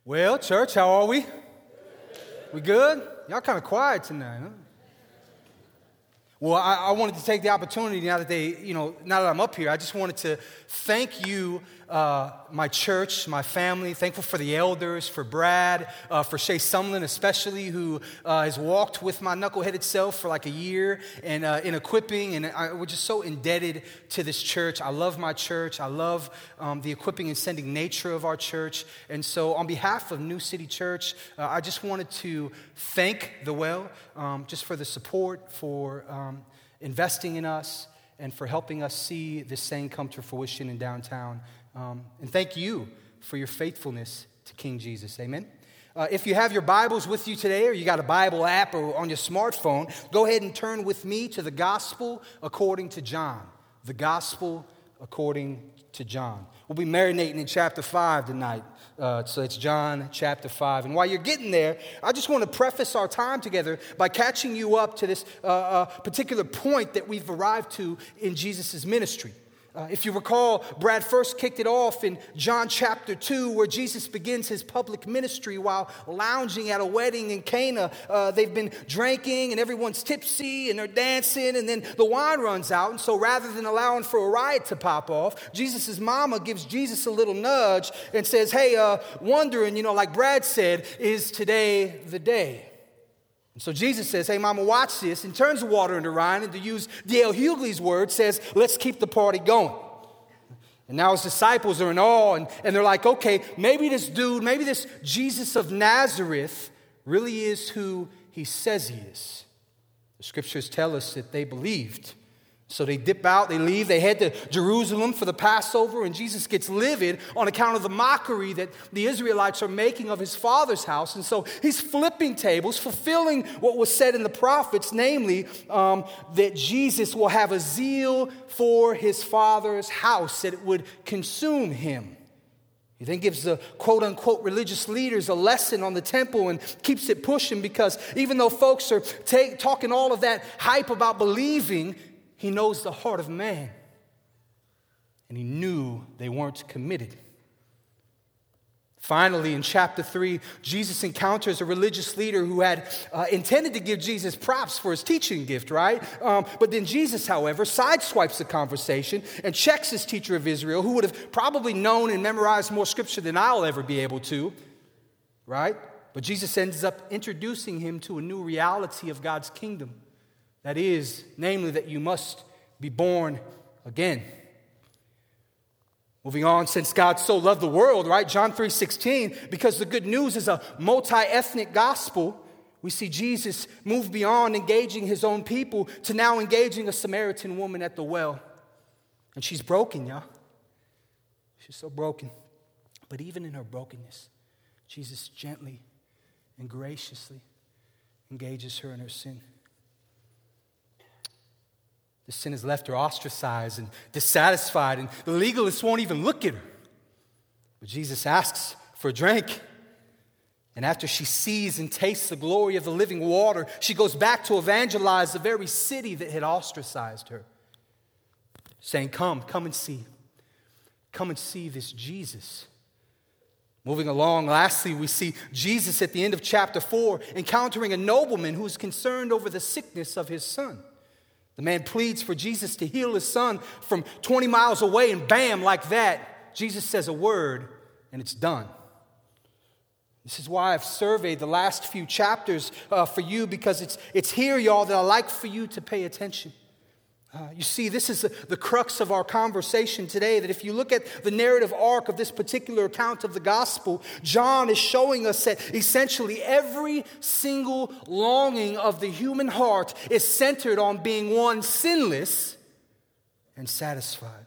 Well, church, how are we? We good? Y'all kind of quiet tonight, huh? Well, I wanted to take the opportunity now that I'm up here, I just wanted to thank you, my church, my family. Thankful for the elders, for Brad, for Shay Sumlin especially, who has walked with my knuckleheaded self for like a year and in equipping. And we're just so indebted to this church. I love my church. I love the equipping and sending nature of our church. And so on behalf of New City Church, I just wanted to thank the Well just for the support, for investing in us, and for helping us see this thing come to fruition in downtown. And thank you for your faithfulness to King Jesus. Amen. If you have your Bibles with you today, or you got a Bible app or on your smartphone, go ahead and turn with me to the Gospel according to John. The Gospel according to John. We'll be marinating in chapter 5 tonight. So it's John chapter 5. And while you're getting there, I just want to preface our time together by catching you up to this particular point that we've arrived to in Jesus' ministry. If you recall, Brad first kicked it off in John chapter 2, where Jesus begins his public ministry while lounging at a wedding in Cana. They've been drinking and everyone's tipsy and they're dancing, and then the wine runs out. And so rather than allowing for a riot to pop off, Jesus' mama gives Jesus a little nudge and says, hey, wondering, like Brad said, is today the day? And so Jesus says, hey, mama, watch this, and turns the water into wine, and to use D.L. Hughley's word, says, let's keep the party going. And now his disciples are in awe, and they're like, okay, maybe this Jesus of Nazareth really is who he says he is. The scriptures tell us that they believed. So they dip out, they leave, they head to Jerusalem for the Passover, and Jesus gets livid on account of the mockery that the Israelites are making of his father's house. And so he's flipping tables, fulfilling what was said in the prophets, namely that Jesus will have a zeal for his father's house, that it would consume him. He then gives the quote-unquote religious leaders a lesson on the temple and keeps it pushing, because even though folks are talking all of that hype about believing, he knows the heart of man, and he knew they weren't committed. Finally, in chapter 3, Jesus encounters a religious leader who had intended to give Jesus props for his teaching gift, right? But then Jesus, however, sideswipes the conversation and checks his teacher of Israel, who would have probably known and memorized more scripture than I'll ever be able to, right? But Jesus ends up introducing him to a new reality of God's kingdom. That is, namely, that you must be born again. Moving on, since God so loved the world, right? John 3:16, because the good news is a multi-ethnic gospel, we see Jesus move beyond engaging his own people to now engaging a Samaritan woman at the well. And she's broken, y'all. She's so broken. But even in her brokenness, Jesus gently and graciously engages her in her sin. The sin has left her ostracized and dissatisfied, and the legalists won't even look at her. But Jesus asks for a drink. And after she sees and tastes the glory of the living water, she goes back to evangelize the very city that had ostracized her, saying, come and see. Come and see this Jesus. Moving along, lastly, we see Jesus at the end of chapter 4 encountering a nobleman who is concerned over the sickness of his son. The man pleads for Jesus to heal his son from 20 miles away, and bam, like that, Jesus says a word, and it's done. This is why I've surveyed the last few chapters for you, because it's here, y'all, that I like for you to pay attention. You see, this is the crux of our conversation today, that if you look at the narrative arc of this particular account of the gospel, John is showing us that essentially every single longing of the human heart is centered on being, one, sinless and satisfied.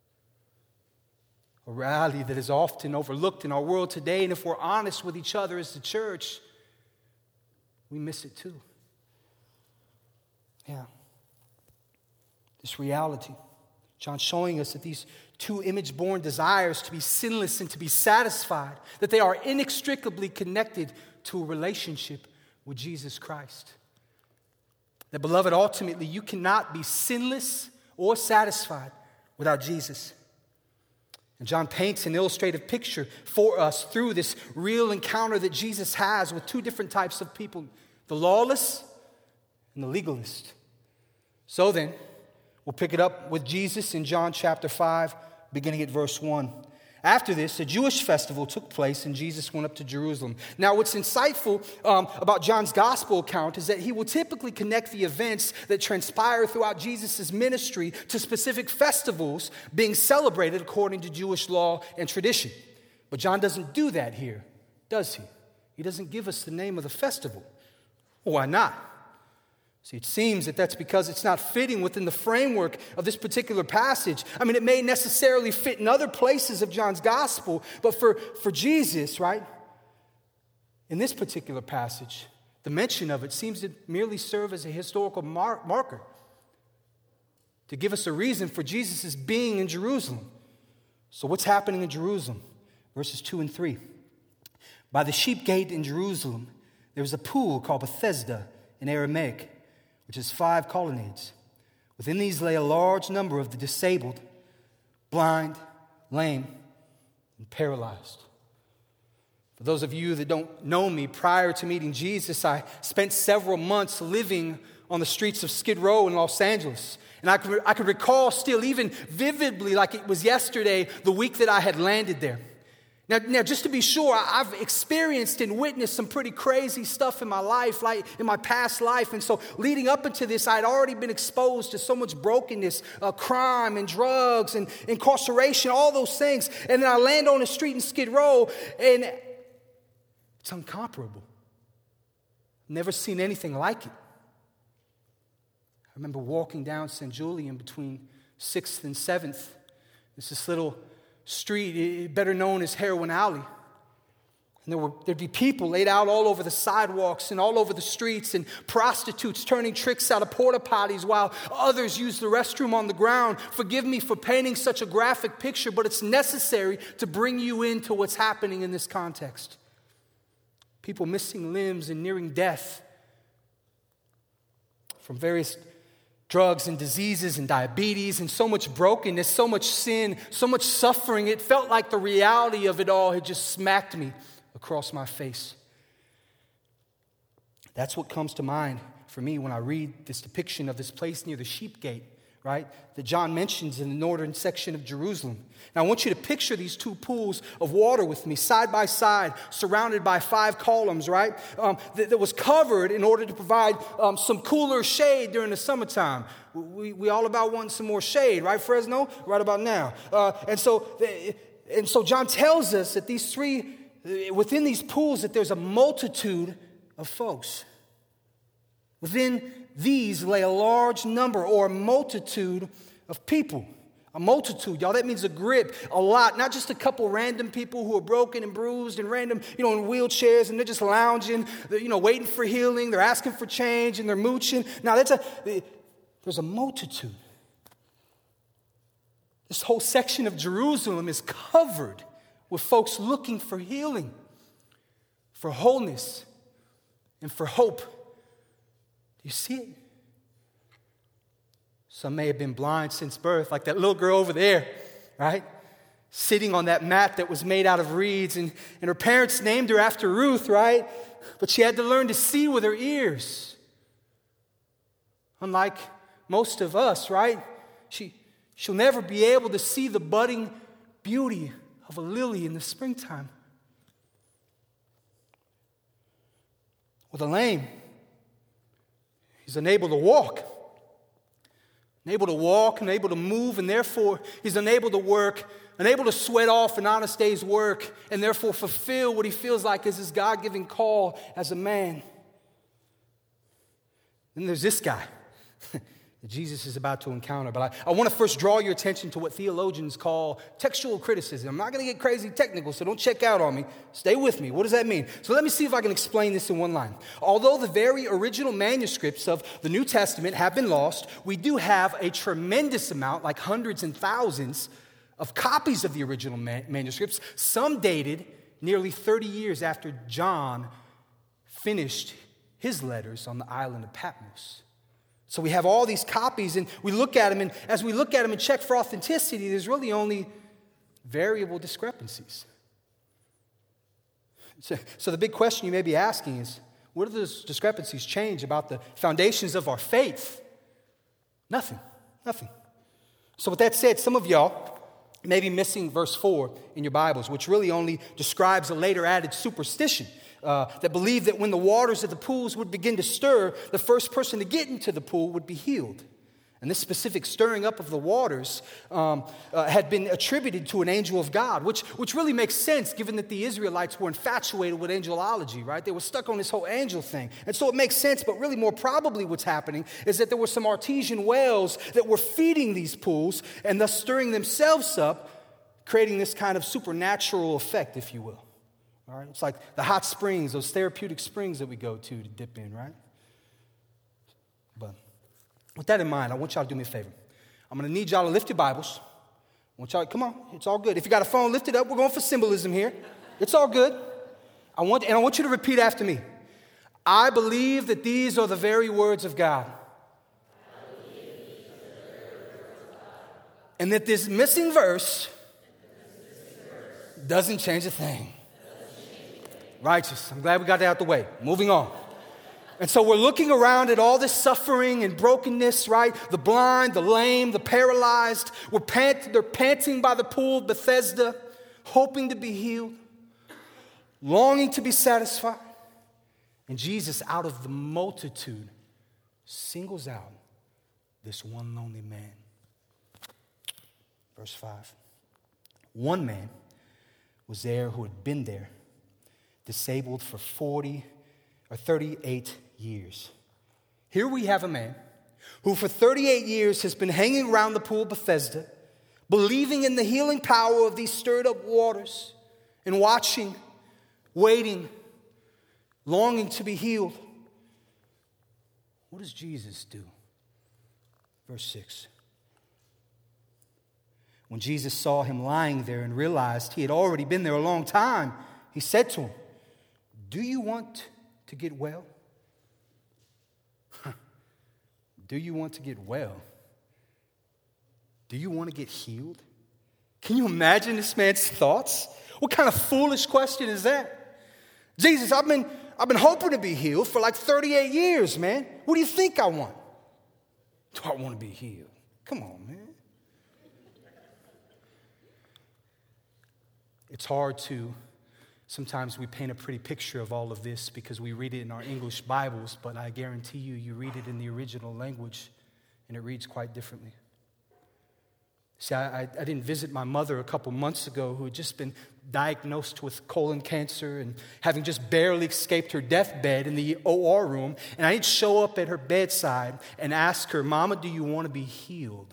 A reality that is often overlooked in our world today, and if we're honest with each other as the church, we miss it too. Yeah. This reality, John showing us that these two image-born desires to be sinless and to be satisfied, that they are inextricably connected to a relationship with Jesus Christ. That, beloved, ultimately you cannot be sinless or satisfied without Jesus. And John paints an illustrative picture for us through this real encounter that Jesus has with two different types of people, the lawless and the legalist. So then, we'll pick it up with Jesus in John chapter 5, beginning at verse 1. After this, a Jewish festival took place, and Jesus went up to Jerusalem. Now, what's insightful about John's gospel account is that he will typically connect the events that transpire throughout Jesus' ministry to specific festivals being celebrated according to Jewish law and tradition. But John doesn't do that here, does he? He doesn't give us the name of the festival. Well, why not? See, it seems that that's because it's not fitting within the framework of this particular passage. I mean, it may necessarily fit in other places of John's gospel, but for Jesus, right, in this particular passage, the mention of it seems to merely serve as a historical marker to give us a reason for Jesus' being in Jerusalem. So what's happening in Jerusalem? Verses 2 and 3. By the sheep gate in Jerusalem, there was a pool called Bethesda in Aramaic, which has 5 colonnades. Within these lay a large number of the disabled, blind, lame, and paralyzed. For those of you that don't know me, prior to meeting Jesus, I spent several months living on the streets of Skid Row in Los Angeles. And I could recall still, even vividly, like it was yesterday, the week that I had landed there. Now, just to be sure, I've experienced and witnessed some pretty crazy stuff in my life, like in my past life. And so leading up into this, I'd already been exposed to so much brokenness, crime and drugs and incarceration, all those things. And then I land on the street in Skid Row, and it's incomparable. Never seen anything like it. I remember walking down St. Julian between 6th and 7th. It's this little street, better known as Heroin Alley. And there'd be people laid out all over the sidewalks and all over the streets, and prostitutes turning tricks out of porta potties while others use the restroom on the ground. Forgive me for painting such a graphic picture, but it's necessary to bring you into what's happening in this context. People missing limbs and nearing death from various drugs and diseases and diabetes and so much brokenness, so much sin, so much suffering. It felt like the reality of it all had just smacked me across my face. That's what comes to mind for me when I read this depiction of this place near the sheep gate, right, that John mentions in the northern section of Jerusalem. Now I want you to picture these two pools of water with me, side by side, surrounded by 5 columns, right, that was covered in order to provide some cooler shade during the summertime. We all about wanting some more shade, right, Fresno? Right about now. And so John tells us that within these pools, that there's a multitude of folks. Within these lay a large number or a multitude of people. A multitude, y'all, that means a grip, a lot, not just a couple random people who are broken and bruised and random, in wheelchairs, and they're just lounging, waiting for healing, they're asking for change, and they're mooching. Now, there's a multitude. This whole section of Jerusalem is covered with folks looking for healing, for wholeness, and for hope. Do you see it? Some may have been blind since birth, like that little girl over there, right? Sitting on that mat that was made out of reeds, and her parents named her after Ruth, right? But she had to learn to see with her ears. Unlike most of us, right? She'll never be able to see the budding beauty of a lily in the springtime. With a lame, he's unable to walk. Unable to walk, unable to move, and therefore he's unable to work, unable to sweat off an honest day's work, and therefore fulfill what he feels like is his God-given call as a man. Then there's this guy that Jesus is about to encounter. But I want to first draw your attention to what theologians call textual criticism. I'm not going to get crazy technical, so don't check out on me. Stay with me. What does that mean? So let me see if I can explain this in one line. Although the very original manuscripts of the New Testament have been lost, we do have a tremendous amount, like hundreds and thousands, of copies of the original manuscripts, some dated nearly 30 years after John finished his letters on the island of Patmos. So we have all these copies, and we look at them, and as we look at them and check for authenticity, there's really only variable discrepancies. So the big question you may be asking is, what do those discrepancies change about the foundations of our faith? Nothing. So with that said, some of y'all may be missing verse 4 in your Bibles, which really only describes a later added superstition that believed that when the waters of the pools would begin to stir, the first person to get into the pool would be healed. And this specific stirring up of the waters had been attributed to an angel of God, which really makes sense given that the Israelites were infatuated with angelology, right? They were stuck on this whole angel thing. And so it makes sense, but really more probably what's happening is that there were some artesian wells that were feeding these pools and thus stirring themselves up, creating this kind of supernatural effect, if you will. All right? It's like the hot springs, those therapeutic springs that we go to dip in, right? But with that in mind, I want y'all to do me a favor. I'm going to need y'all to lift your Bibles. I want y'all, come on, it's all good. If you got a phone, lift it up. We're going for symbolism here. It's all good. I want you to repeat after me. I believe that these are the very words of God. And that this missing verse doesn't change a thing. Righteous. I'm glad we got that out the way. Moving on. And so we're looking around at all this suffering and brokenness, right? The blind, the lame, the paralyzed. They're panting by the pool of Bethesda, hoping to be healed, longing to be satisfied. And Jesus, out of the multitude, singles out this one lonely man. Verse 5. One man was there who had been there, disabled for 38 years. Here we have a man who for 38 years has been hanging around the pool of Bethesda, believing in the healing power of these stirred up waters and watching, waiting, longing to be healed. What does Jesus do? Verse 6. When Jesus saw him lying there and realized he had already been there a long time, he said to him, "Do you want to get well?" Do you want to get well? Do you want to get healed? Can you imagine this man's thoughts? What kind of foolish question is that? Jesus, I've been hoping to be healed for like 38 years, man. What do you think I want? Do I want to be healed? Come on, man. It's hard to, sometimes we paint a pretty picture of all of this because we read it in our English Bibles, but I guarantee you read it in the original language and it reads quite differently. See, I didn't visit my mother a couple months ago who had just been diagnosed with colon cancer and having just barely escaped her deathbed in the OR room, and I didn't show up at her bedside and ask her, "Mama, do you want to be healed?"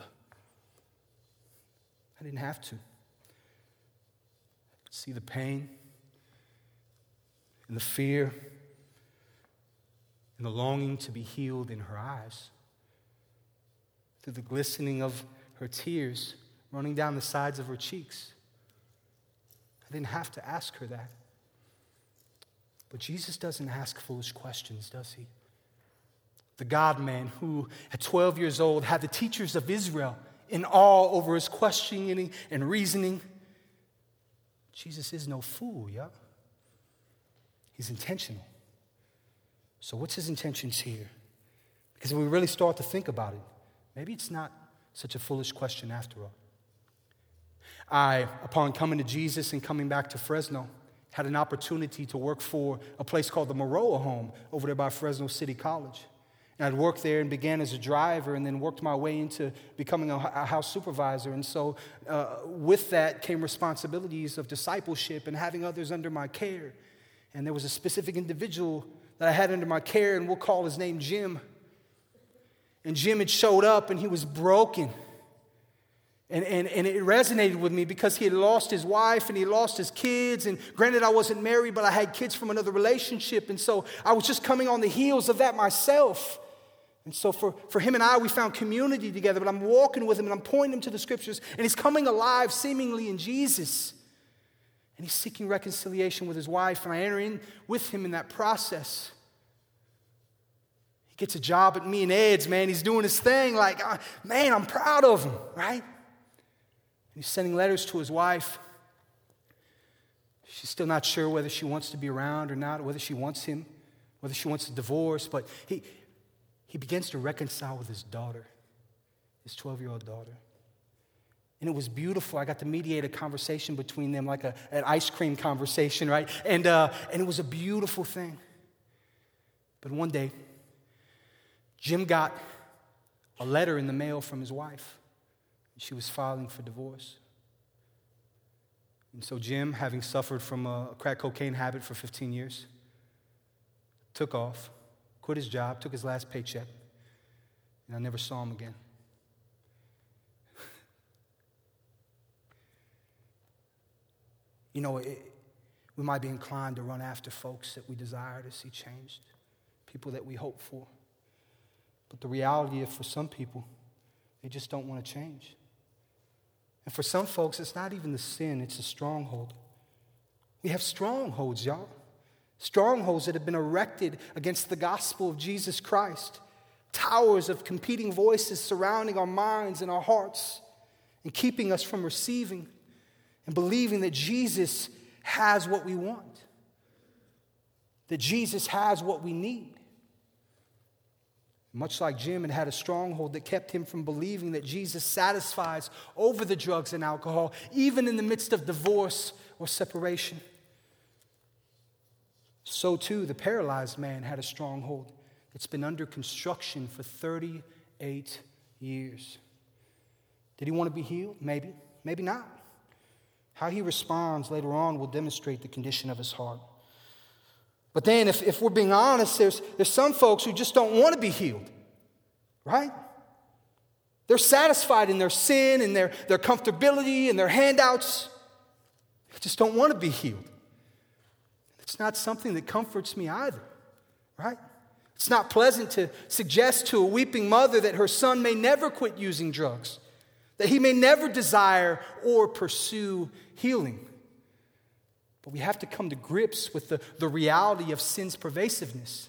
I didn't have to. See the pain and the fear and the longing to be healed in her eyes, through the glistening of her tears running down the sides of her cheeks. I didn't have to ask her that. But Jesus doesn't ask foolish questions, does he? The God-man who, at 12 years old, had the teachers of Israel in awe over his questioning and reasoning. Jesus is no fool, yeah? He's intentional. So what's his intentions here? Because if we really start to think about it, maybe it's not such a foolish question after all. I, upon coming to Jesus and coming back to Fresno, had an opportunity to work for a place called the Maroa Home over there by Fresno City College. And I'd worked there and began as a driver and then worked my way into becoming a house supervisor. And so with that came responsibilities of discipleship and having others under my care. And there was a specific individual that I had under my care, and we'll call his name Jim. And Jim had showed up and he was broken. And it resonated with me because he had lost his wife and he lost his kids. And granted, I wasn't married, but I had kids from another relationship. And so I was just coming on the heels of that myself. And so for him and I, we found community together. But I'm walking with him and I'm pointing him to the scriptures. And he's coming alive seemingly in Jesus. And he's seeking reconciliation with his wife. And I enter in with him in that process. He gets a job at me and Ed's, man. He's doing his thing like, man, I'm proud of him, right? He's sending letters to his wife. She's still not sure whether she wants to be around or not, whether she wants him, whether she wants a divorce. But he begins to reconcile with his daughter, his 12-year-old daughter. And it was beautiful. I got to mediate a conversation between them, like an ice cream conversation, right? And it was a beautiful thing. But one day, Jim got a letter in the mail from his wife. She was filing for divorce. And so Jim, having suffered from a crack cocaine habit for 15 years, took off, quit his job, took his last paycheck, and I never saw him again. You know, we might be inclined to run after folks that we desire to see changed, people that we hope for. But the reality is, for some people, they just don't want to change. And for some folks, it's not even the sin, it's a stronghold. We have strongholds, y'all. Strongholds that have been erected against the gospel of Jesus Christ. Towers of competing voices surrounding our minds and our hearts and keeping us from receiving and believing that Jesus has what we want, that Jesus has what we need. Much like Jim had a stronghold that kept him from believing that Jesus satisfies over the drugs and alcohol, even in the midst of divorce or separation. So too, the paralyzed man had a stronghold that's been under construction for 38 years. Did he want to be healed? Maybe. Maybe not. How he responds later on will demonstrate the condition of his heart. But then, if we're being honest, there's some folks who just don't want to be healed, right? They're satisfied in their sin and their comfortability and their handouts. They just don't want to be healed. It's not something that comforts me either, right? It's not pleasant to suggest to a weeping mother that her son may never quit using drugs, that he may never desire or pursue healing. But we have to come to grips with the reality of sin's pervasiveness.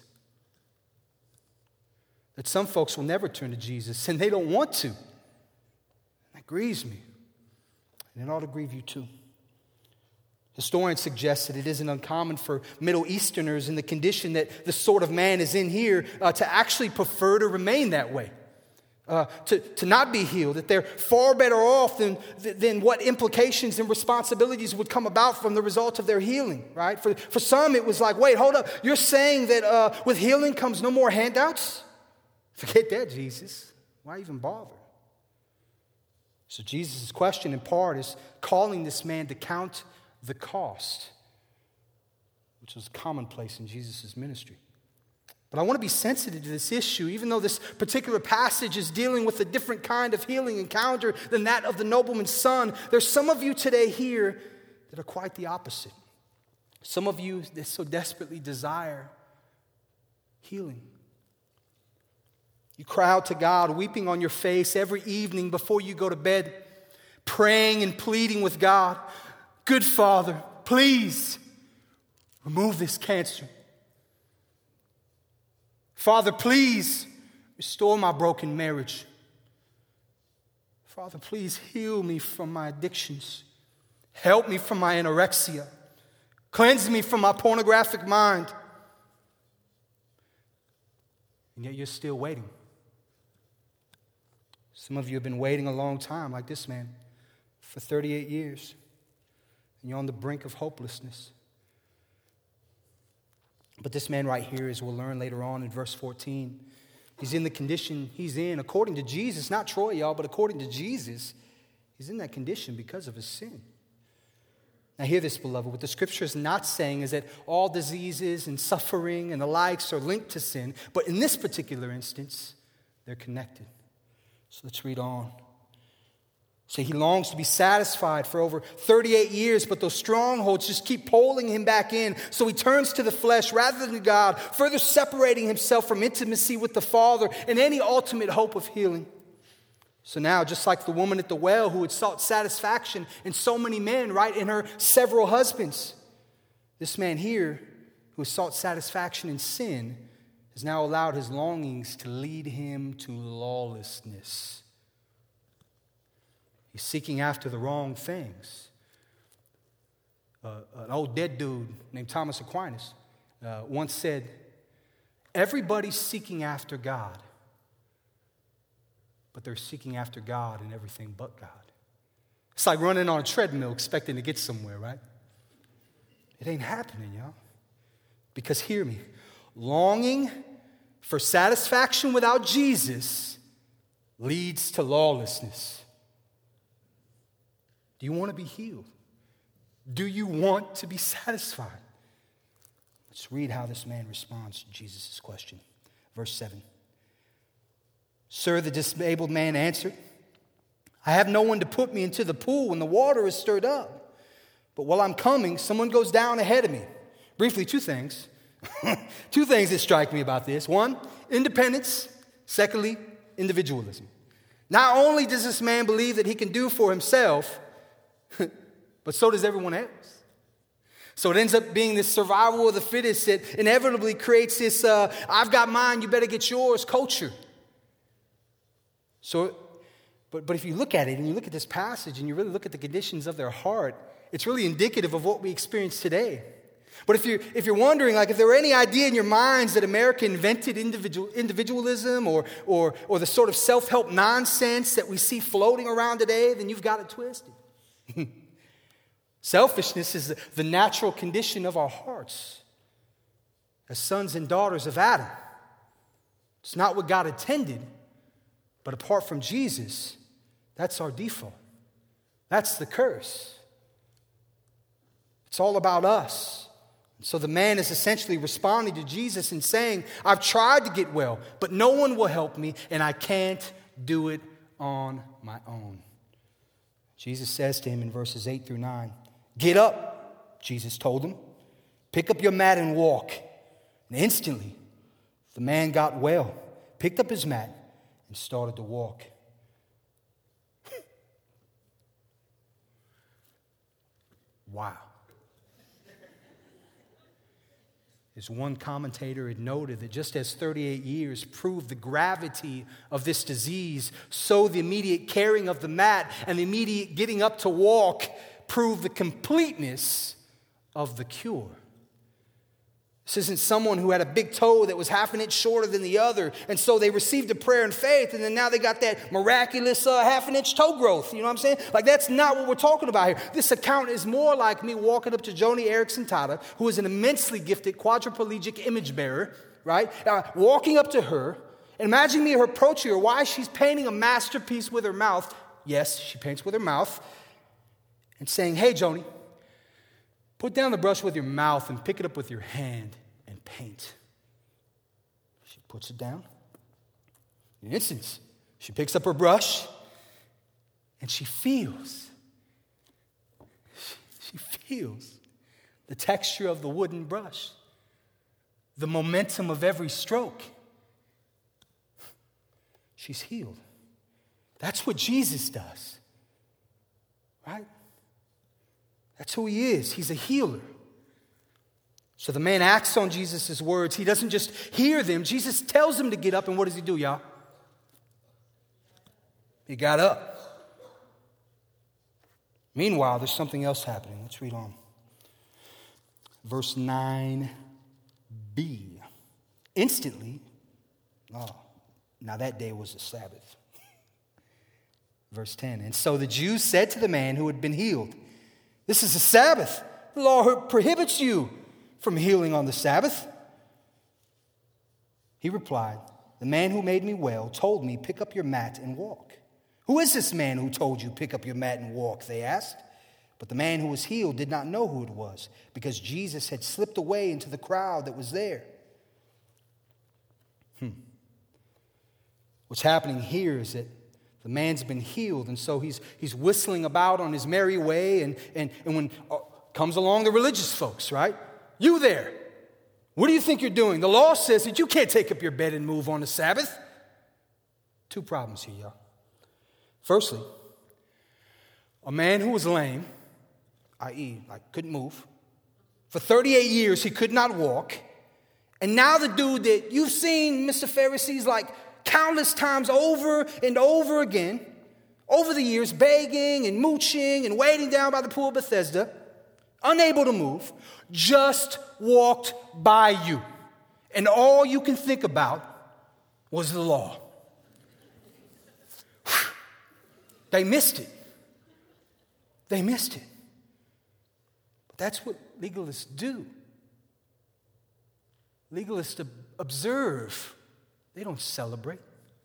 That some folks will never turn to Jesus, and they don't want to. That grieves me. And it ought to grieve you too. Historians suggest that it isn't uncommon for Middle Easterners in the condition that the sort of man is in here to actually prefer to remain that way. To not be healed, that they're far better off than what implications and responsibilities would come about from the result of their healing, right? For some, it was like, wait, hold up. You're saying that with healing comes no more handouts? Forget that, Jesus. Why even bother? So Jesus' question in part is calling this man to count the cost, which was commonplace in Jesus' ministry. But I want to be sensitive to this issue, even though this particular passage is dealing with a different kind of healing encounter than that of the nobleman's son. There's some of you today here that are quite the opposite. Some of you that so desperately desire healing. You cry out to God, weeping on your face every evening before you go to bed, praying and pleading with God, good Father, please remove this cancer. Father, please restore my broken marriage. Father, please heal me from my addictions. Help me from my anorexia. Cleanse me from my pornographic mind. And yet you're still waiting. Some of you have been waiting a long time, like this man, for 38 years. And you're on the brink of hopelessness. But this man right here, as we'll learn later on in verse 14, he's in the condition he's in according to Jesus. Not Troy, y'all, but according to Jesus, he's in that condition because of his sin. Now hear this, beloved. What the scripture is not saying is that all diseases and suffering and the likes are linked to sin. But in this particular instance, they're connected. So let's read on. So he longs to be satisfied for over 38 years, but those strongholds just keep pulling him back in. So he turns to the flesh rather than God, further separating himself from intimacy with the Father and any ultimate hope of healing. So now, just like the woman at the well who had sought satisfaction in so many men, right, in her several husbands, this man here who has sought satisfaction in sin has now allowed his longings to lead him to lawlessness. He's seeking after the wrong things. An old dead dude named Thomas Aquinas once said, everybody's seeking after God, but they're seeking after God in everything but God. It's like running on a treadmill expecting to get somewhere, right? It ain't happening, y'all. Because hear me, longing for satisfaction without Jesus leads to lawlessness. Do you want to be healed? Do you want to be satisfied? Let's read how this man responds to Jesus' question. Verse 7. Sir, the disabled man answered, I have no one to put me into the pool when the water is stirred up. But while I'm coming, someone goes down ahead of me. Briefly, two things. Two things that strike me about this. One, independence. Secondly, individualism. Not only does this man believe that he can do for himself, but so does everyone else. So it ends up being this survival of the fittest that inevitably creates this I've got mine, you better get yours culture. So, but if you look at it and you look at this passage and you really look at the conditions of their heart, it's really indicative of what we experience today. But if you're wondering, like, if there were any idea in your minds that America invented individualism or the sort of self-help nonsense that we see floating around today, then you've got it twisted. Selfishness is the natural condition of our hearts as sons and daughters of Adam. It's not what God intended, but apart from Jesus, that's our default. That's the curse. It's all about us. So the man is essentially responding to Jesus and saying, I've tried to get well, but no one will help me, and I can't do it on my own. Jesus says to him in verses 8 through 9, get up, Jesus told him. Pick up your mat and walk. And instantly, the man got well, picked up his mat, and started to walk. Wow. As one commentator had noted, that just as 38 years proved the gravity of this disease, so the immediate carrying of the mat and the immediate getting up to walk proved the completeness of the cure. This isn't someone who had a big toe that was half an inch shorter than the other, and so they received a prayer in faith, and then now they got that miraculous half an inch toe growth. You know what I'm saying? Like, that's not what we're talking about here. This account is more like me walking up to Joni Erickson Tata, who is an immensely gifted quadriplegic image bearer, right? Walking up to her, and imagine me her approaching her while she's painting a masterpiece with her mouth. Yes, she paints with her mouth. And saying, hey, Joni, put down the brush with your mouth and pick it up with your hand and paint. She puts it down. In an instant, she picks up her brush and she feels. She feels the texture of the wooden brush, the momentum of every stroke. She's healed. That's what Jesus does, right? That's who he is. He's a healer. So the man acts on Jesus' words. He doesn't just hear them. Jesus tells him to get up, and what does he do, y'all? He got up. Meanwhile, there's something else happening. Let's read on. Verse 9b. Instantly, now that day was the Sabbath. Verse 10. And so the Jews said to the man who had been healed, this is the Sabbath. The law prohibits you from healing on the Sabbath. He replied, the man who made me well told me, pick up your mat and walk. Who is this man who told you, pick up your mat and walk? They asked. But the man who was healed did not know who it was, because Jesus had slipped away into the crowd that was there. What's happening here is that the man's been healed, and so he's whistling about on his merry way, and when comes along the religious folks, right? You there, what do you think you're doing? The law says that you can't take up your bed and move on the Sabbath. Two problems here, y'all. Firstly, a man who was lame, i.e., like couldn't move, for 38 years he could not walk, and now the dude that you've seen, Mr. Pharisees, like countless times over and over again, over the years, begging and mooching and waiting down by the pool of Bethesda, unable to move, just walked by you. And all you can think about was the law. They missed it. They missed it. But that's what legalists do. Legalists observe. They don't celebrate.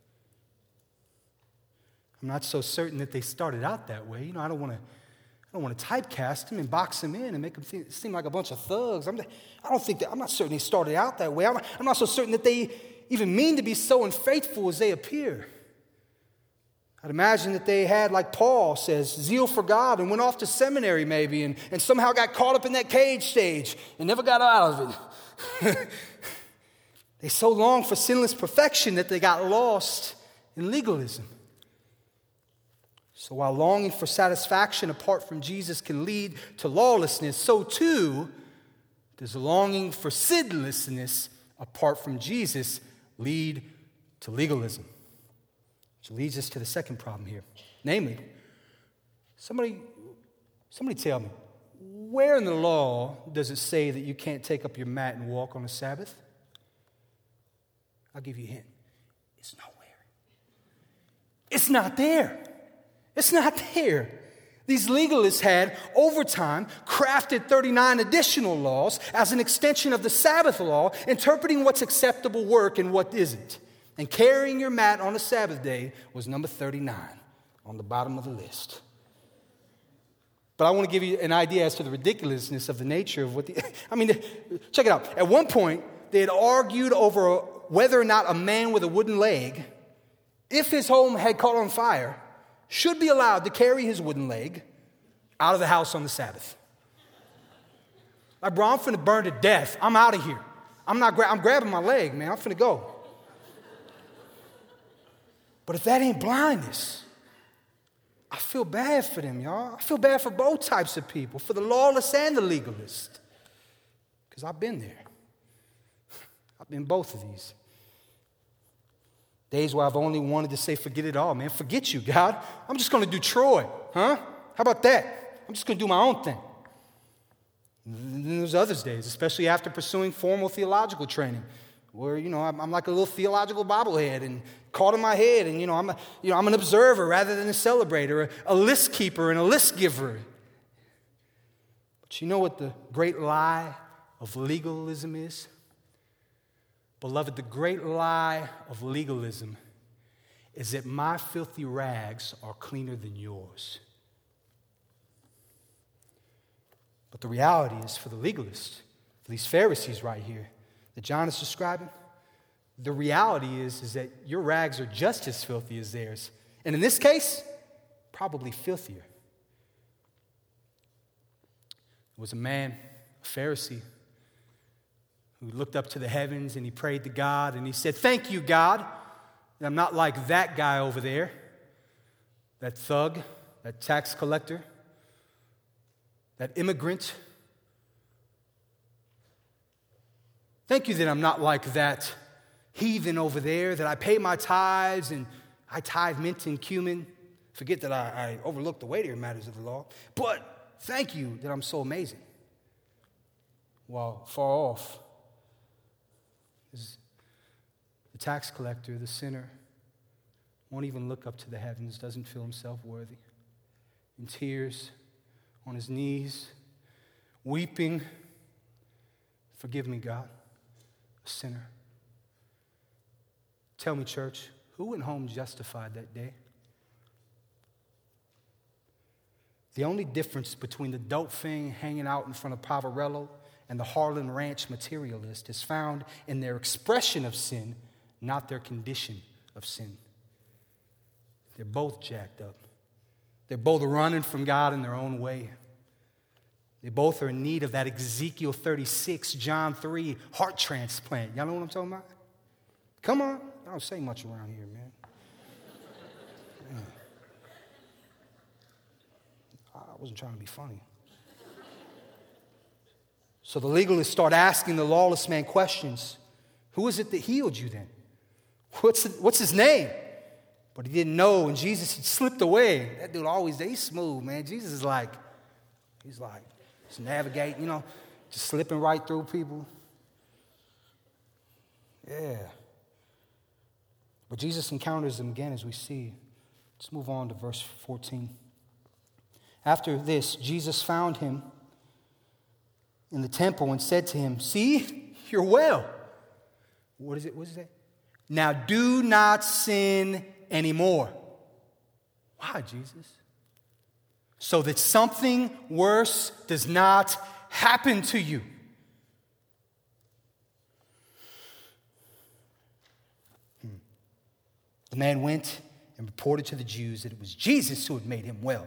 I'm not so certain that they started out that way. I don't want to typecast them and box them in and make them seem like a bunch of thugs. I'm not certain they started out that way. I'm not so certain that they even mean to be so unfaithful as they appear. I'd imagine that they had, like Paul says, zeal for God and went off to seminary maybe and somehow got caught up in that cage stage and never got out of it. They so longed for sinless perfection that they got lost in legalism. So while longing for satisfaction apart from Jesus can lead to lawlessness, so too does longing for sinlessness apart from Jesus lead to legalism. Which leads us to the second problem here. Namely, somebody tell me, where in the law does it say that you can't take up your mat and walk on the Sabbath? I'll give you a hint. It's nowhere. It's not there. It's not there. These legalists had, over time, crafted 39 additional laws as an extension of the Sabbath law, interpreting what's acceptable work and what isn't. And carrying your mat on the Sabbath day was number 39 on the bottom of the list. But I want to give you an idea as to the ridiculousness of the nature of check it out. At one point, they had argued over whether or not a man with a wooden leg, if his home had caught on fire, should be allowed to carry his wooden leg out of the house on the Sabbath. Like, bro, I'm finna burn to death. I'm out of here. I'm grabbing my leg, man. I'm finna go. But if that ain't blindness, I feel bad for them, y'all. I feel bad for both types of people, for the lawless and the legalist. Because I've been there. I've been both of these. Days where I've only wanted to say, forget it all, man. Forget you, God. I'm just going to do Troy, huh? How about that? I'm just going to do my own thing. And then there's other days, especially after pursuing formal theological training, where, I'm like a little theological bobblehead and caught in my head, and, I'm an observer rather than a celebrator, a list keeper and a list giver. But you know what the great lie of legalism is? Beloved, the great lie of legalism is that my filthy rags are cleaner than yours. But the reality is, for the legalists, for these Pharisees right here that John is describing, the reality is that your rags are just as filthy as theirs. And in this case, probably filthier. There was a man, a Pharisee, who looked up to the heavens and he prayed to God and he said, "Thank you, God, that I'm not like that guy over there, that thug, that tax collector, that immigrant. Thank you that I'm not like that heathen over there, that I pay my tithes and I tithe mint and cumin. Forget that I overlook the weightier matters of the law. But thank you that I'm so amazing." While far off is the tax collector, the sinner, won't even look up to the heavens, doesn't feel himself worthy. In tears, on his knees, weeping, "Forgive me, God, a sinner." Tell me, church, who went home justified that day? The only difference between the dope fiend hanging out in front of Poverello and the Harlan Ranch materialist is found in their expression of sin, not their condition of sin. They're both jacked up. They're both running from God in their own way. They both are in need of that Ezekiel 36, John 3 heart transplant. Y'all know what I'm talking about? Come on. I don't say much around here, man. I wasn't trying to be funny. So the legalists start asking the lawless man questions. Who is it that healed you then? What's his name? But he didn't know, and Jesus had slipped away. That dude always, he's smooth, man. Jesus is like, just navigating, just slipping right through people. Yeah. But Jesus encounters them again, as we see. Let's move on to verse 14. After this, Jesus found him in the temple and said to him, "See, you're well." What is it? What is that? "Now do not sin anymore." Why, Jesus? "So that something worse does not happen to you." The man went and reported to the Jews that it was Jesus who had made him well.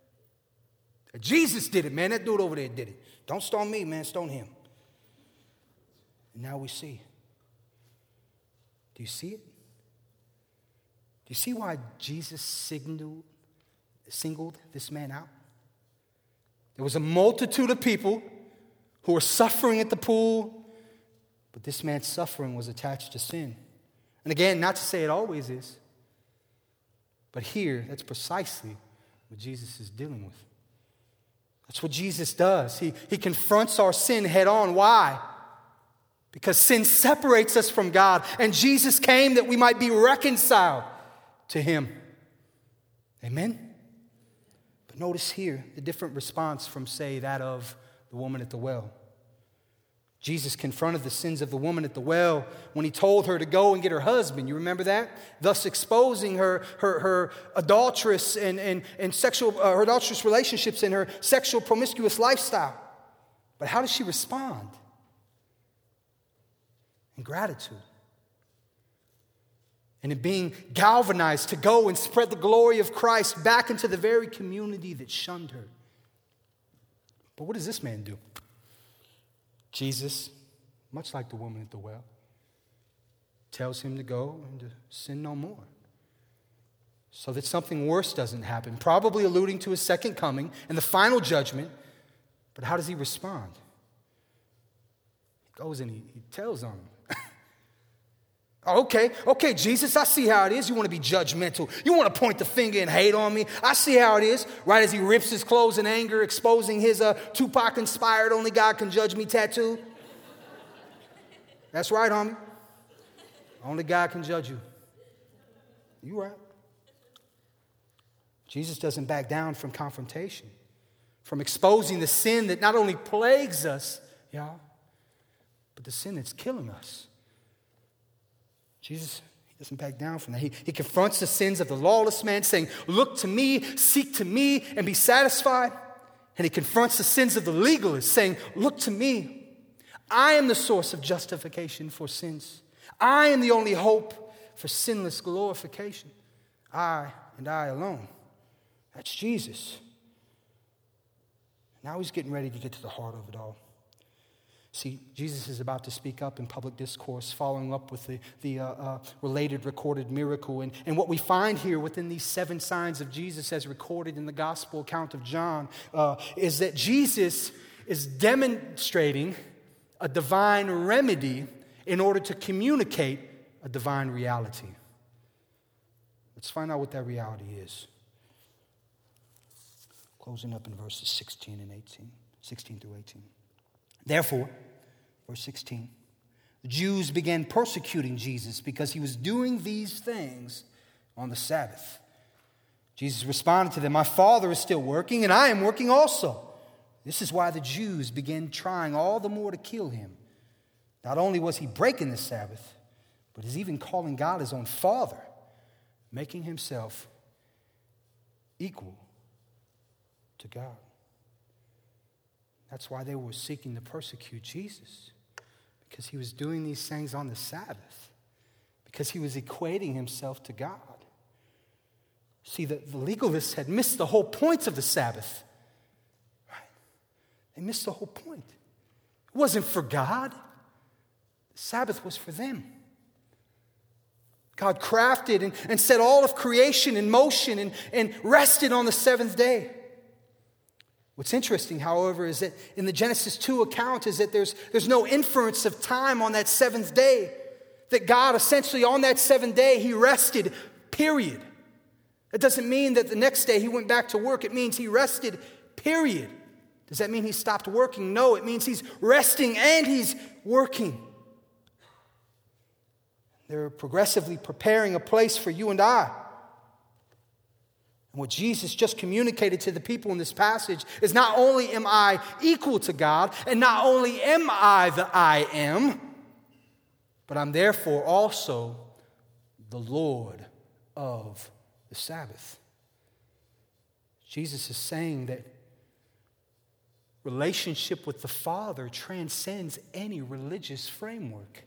Jesus did it, man. That dude over there did it. Don't stone me, man. Stone him. And now we see. Do you see it? Do you see why Jesus singled this man out? There was a multitude of people who were suffering at the pool, but this man's suffering was attached to sin. And again, not to say it always is, but here, that's precisely what Jesus is dealing with. That's what Jesus does. He confronts our sin head on. Why? Because sin separates us from God, and Jesus came that we might be reconciled to him. Amen? But notice here the different response from, say, that of the woman at the well. Jesus confronted the sins of the woman at the well when he told her to go and get her husband. You remember that? Thus exposing her adulterous and sexual her adulterous relationships and her sexual promiscuous lifestyle. But how does she respond? In gratitude. And in being galvanized to go and spread the glory of Christ back into the very community that shunned her. But what does this man do? Jesus, much like the woman at the well, tells him to go and to sin no more, so that something worse doesn't happen, probably alluding to his second coming and the final judgment. But how does he respond? He goes and he tells on him. Okay, Jesus, I see how it is. You want to be judgmental. You want to point the finger and hate on me. I see how it is. Right as he rips his clothes in anger, exposing his Tupac-inspired "Only God Can Judge Me" tattoo. That's right, homie. Only God can judge you. You right. Jesus doesn't back down from confrontation, from exposing the sin that not only plagues us, y'all, but the sin that's killing us. Jesus, he doesn't back down from that. He confronts the sins of the lawless man, saying, "Look to me, seek to me, and be satisfied." And he confronts the sins of the legalist, saying, "Look to me. I am the source of justification for sins. I am the only hope for sinless glorification. I and I alone." That's Jesus. Now he's getting ready to get to the heart of it all. See, Jesus is about to speak up in public discourse, following up with the related recorded miracle. And what we find here within these 7 signs of Jesus as recorded in the gospel account of John is that Jesus is demonstrating a divine remedy in order to communicate a divine reality. Let's find out what that reality is. Closing up in verses 16 through 18. Therefore, verse 16, the Jews began persecuting Jesus because he was doing these things on the Sabbath. Jesus responded to them, "My Father is still working, and I am working also." This is why the Jews began trying all the more to kill him. Not only was he breaking the Sabbath, but he's even calling God his own Father, making himself equal to God. That's why they were seeking to persecute Jesus, because he was doing these things on the Sabbath, because he was equating himself to God. See, the legalists had missed the whole point of the Sabbath. Right? They missed the whole point. It wasn't for God. The Sabbath was for them. God crafted and set all of creation in motion and rested on the 7th day. What's interesting, however, is that in the Genesis 2 account is that there's no inference of time on that 7th day. That God essentially on that 7th day, he rested, period. It doesn't mean that the next day he went back to work. It means he rested, period. Does that mean he stopped working? No, it means he's resting and he's working. They're progressively preparing a place for you and I. And what Jesus just communicated to the people in this passage is not only am I equal to God, and not only am I the I am, but I'm therefore also the Lord of the Sabbath. Jesus is saying that relationship with the Father transcends any religious framework.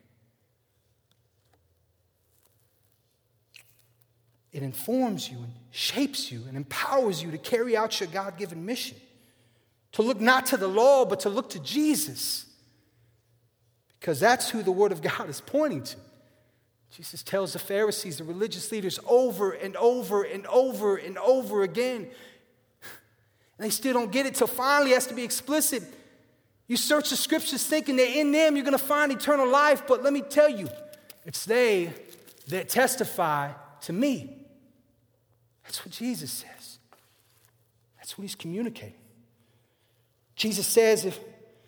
It informs you and shapes you and empowers you to carry out your God-given mission. To look not to the law, but to look to Jesus. Because that's who the Word of God is pointing to. Jesus tells the Pharisees, the religious leaders, over and over and over and over again. And they still don't get it till finally it has to be explicit. You search the scriptures thinking that in them you're going to find eternal life. But let me tell you, it's they that testify to me. That's what Jesus says. That's what he's communicating. Jesus says, if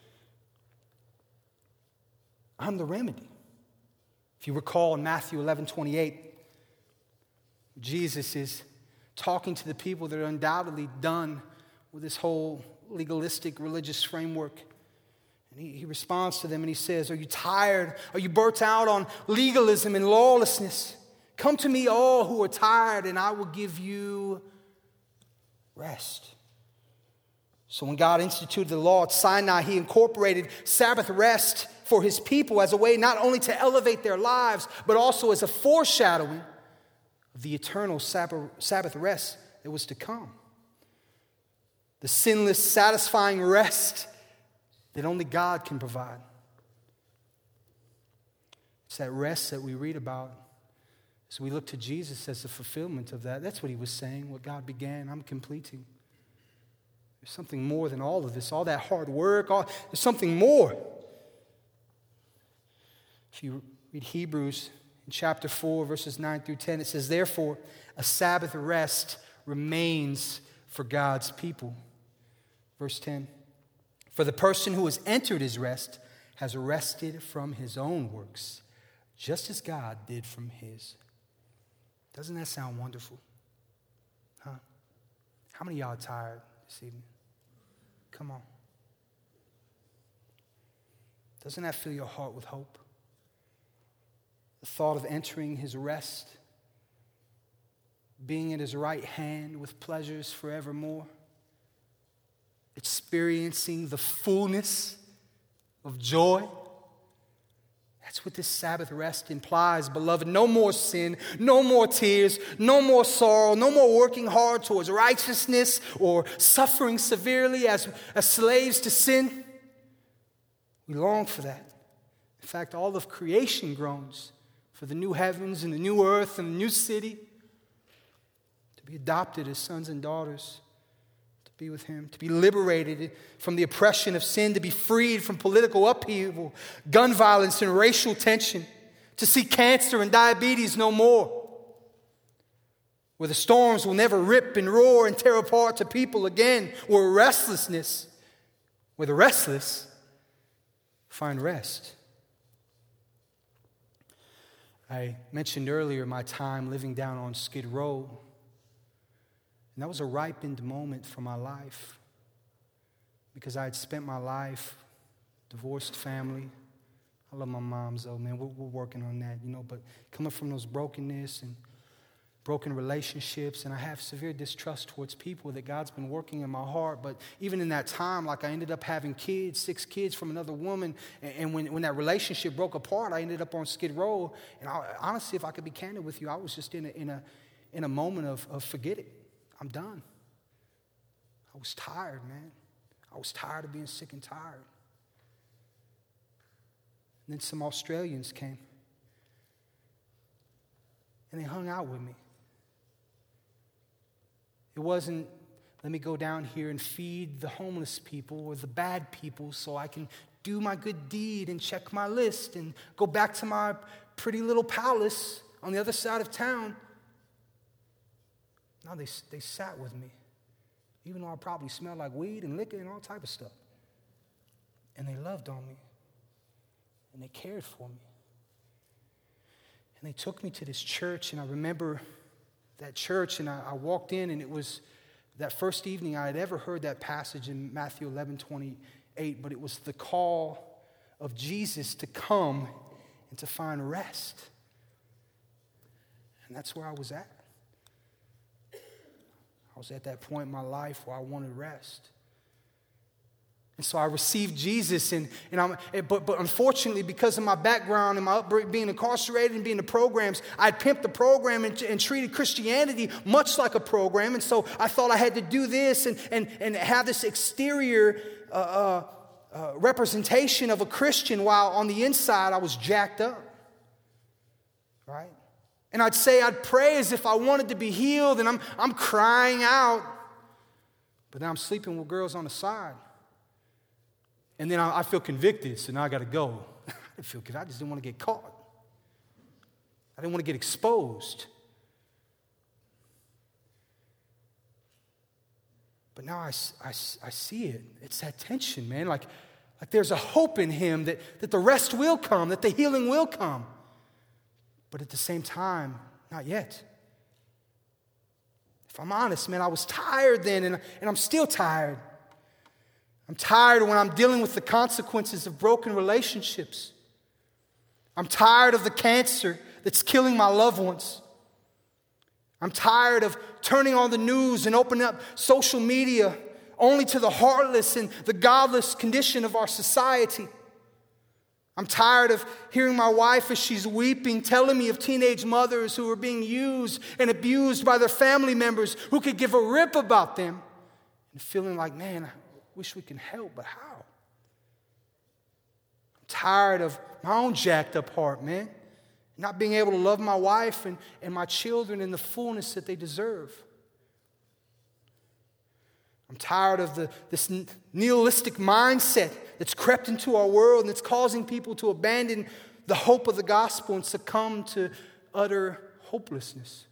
I'm the remedy. If you recall in Matthew 11:28, Jesus is talking to the people that are undoubtedly done with this whole legalistic religious framework. And he responds to them and he says, are you tired? Are you burnt out on legalism and lawlessness? Come to me all who are tired and I will give you rest. So when God instituted the law at Sinai, he incorporated Sabbath rest for his people as a way not only to elevate their lives, but also as a foreshadowing of the eternal Sabbath rest that was to come. The sinless, satisfying rest that only God can provide. It's that rest that we read about. So we look to Jesus as the fulfillment of that. That's what he was saying. What God began, I'm completing. There's something more than all of this, all that hard work. There's something more. If you read Hebrews in chapter 4, verses 9 through 10, it says, therefore, a Sabbath rest remains for God's people. Verse 10, for the person who has entered his rest has rested from his own works, just as God did from his. Doesn't that sound wonderful? Huh? How many of y'all are tired this evening? Come on. Doesn't that fill your heart with hope? The thought of entering his rest, being at his right hand with pleasures forevermore, experiencing the fullness of joy. That's what this Sabbath rest implies, beloved. No more sin, no more tears, no more sorrow, no more working hard towards righteousness or suffering severely as slaves to sin. We long for that. In fact, all of creation groans for the new heavens and the new earth and the new city to be adopted as sons and daughters, to be with him, to be liberated from the oppression of sin, to be freed from political upheaval, gun violence and racial tension, to see cancer and diabetes no more, where the storms will never rip and roar and tear apart to people again, where the restless find rest. I mentioned earlier my time living down on Skid Row. And that was a ripened moment for my life because I had spent my life, divorced family. I love my moms though, man. We're working on that, but coming from those brokenness and broken relationships, and I have severe distrust towards people that God's been working in my heart. But even in that time, I ended up having 6 kids from another woman, and when that relationship broke apart, I ended up on Skid Row. And honestly, if I could be candid with you, I was just in a moment of forget it. I'm done. I was tired, man. I was tired of being sick and tired. And then some Australians came, and they hung out with me. It wasn't, let me go down here and feed the homeless people or the bad people so I can do my good deed and check my list and go back to my pretty little palace on the other side of town. No, they sat with me, even though I probably smelled like weed and liquor and all type of stuff. And they loved on me, and they cared for me. And they took me to this church, and I remember that church, and I walked in, and it was that first evening I had ever heard that passage in Matthew 11:28, but it was the call of Jesus to come and to find rest. And that's where I was at. I was at that point in my life where I wanted rest. And so I received Jesus, but unfortunately, because of my background and my upbringing, being incarcerated and being in the programs, I'd pimped the program and treated Christianity much like a program. And so I thought I had to do this and have this exterior representation of a Christian, while on the inside I was jacked up, right? And I'd pray as if I wanted to be healed, and I'm crying out, but then I'm sleeping with girls on the side. And then I feel convicted, so now I got to go. I didn't feel convicted. I just didn't want to get caught. I didn't want to get exposed. But now I see it. It's that tension, man. Like there's a hope in him that the rest will come, that the healing will come. But at the same time, not yet. If I'm honest, man, I was tired then, and I'm still tired. I'm tired when I'm dealing with the consequences of broken relationships. I'm tired of the cancer that's killing my loved ones. I'm tired of turning on the news and opening up social media only to the heartless and the godless condition of our society. I'm tired of hearing my wife as she's weeping, telling me of teenage mothers who are being used and abused by their family members who could give a rip about them, and feeling like, man, I wish we can help, but how? I'm tired of my own jacked up heart, man. Not being able to love my wife and my children in the fullness that they deserve. I'm tired of this nihilistic mindset that's crept into our world and that's causing people to abandon the hope of the gospel and succumb to utter hopelessness.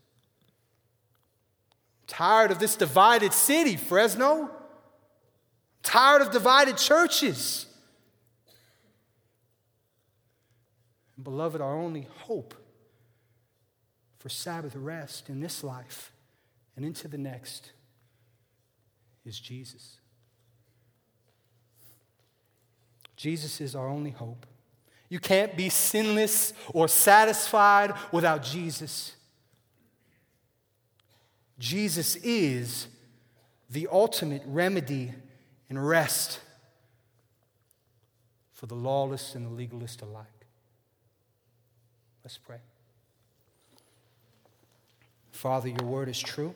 I'm tired of this divided city, Fresno. I'm tired of divided churches. And beloved, our only hope for Sabbath rest in this life and into the next is Jesus. Jesus is our only hope. You can't be sinless or satisfied without Jesus. Jesus is the ultimate remedy and rest for the lawless and the legalist alike. Let's pray. Father, your word is true.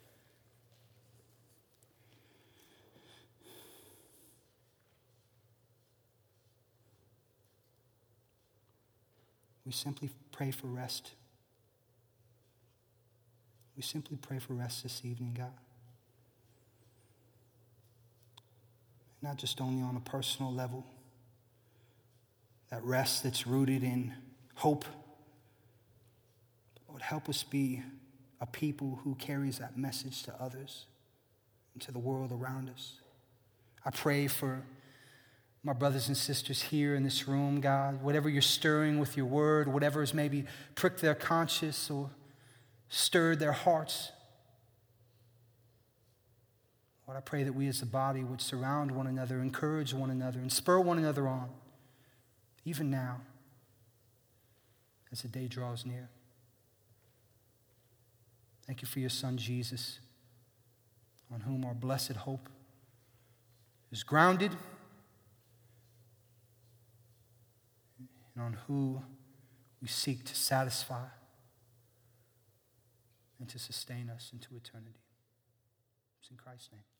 We simply pray for rest. We simply pray for rest this evening, God. Not just only on a personal level, that rest that's rooted in hope. Lord, help us be a people who carries that message to others and to the world around us. I pray for my brothers and sisters here in this room, God, whatever you're stirring with your word, whatever has maybe pricked their conscience or stirred their hearts. Lord, I pray that we as a body would surround one another, encourage one another, and spur one another on, even now, as the day draws near. Thank you for your Son, Jesus, on whom our blessed hope is grounded, and on who we seek to satisfy and to sustain us into eternity. It's in Christ's name.